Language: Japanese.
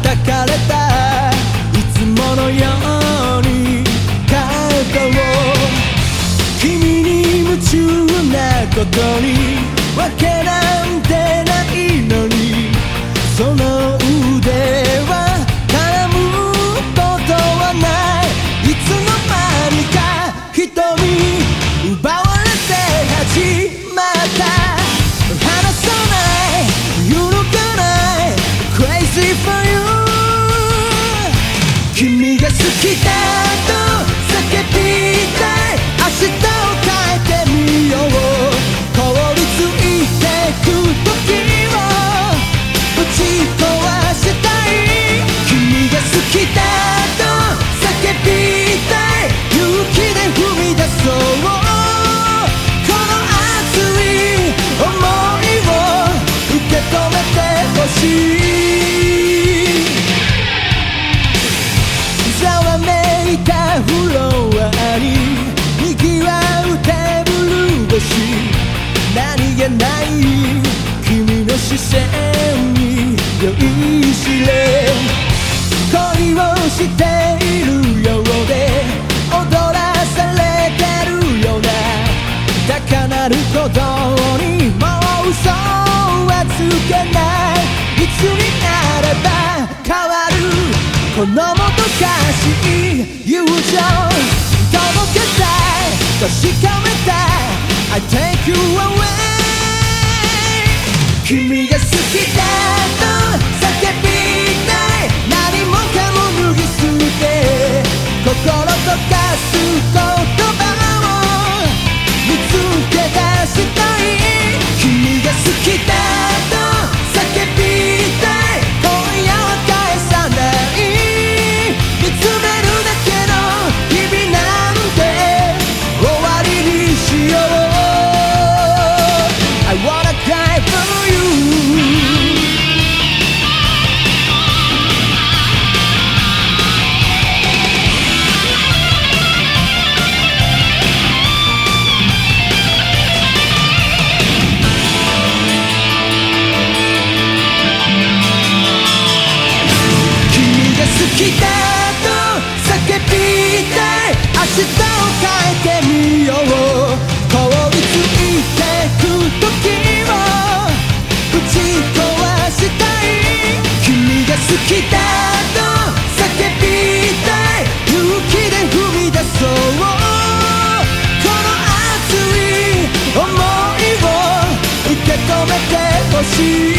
叩かれたいつものように肩を君に夢中なことにわけなんてないのにその腕は絡むことはないいつの間にか瞳奪われて始まった離さない揺るがない Crazy for you 君が好きだと叫びたい明日を変えてみよう凍りついてく時をぶち壊したい君が好きだと叫びたい勇気で踏み出そうこの熱い想いを受け止めてほしいざわめいたフロアに賑わうテーブル越し何気ない君の視線に酔いしれ恋をしているようで踊らされてるような高鳴る鼓動にもう嘘はつけないいつになれば変わるこのもどかしい友情届けたい確かめたい I take you away 君が好きだと叫びたい何もかも脱ぎ捨て心溶かす言葉を見つけ出したい君が好きだと叫びたい今夜は返さない見つめるだけの日々なんて終わりにしよう I wanna cry for you好きだと叫びたい明日を変えてみよう凍りついてく時をぶち壊したい君が好きだと叫びたい勇気で踏み出そうこの熱い想いを受け止めてほしい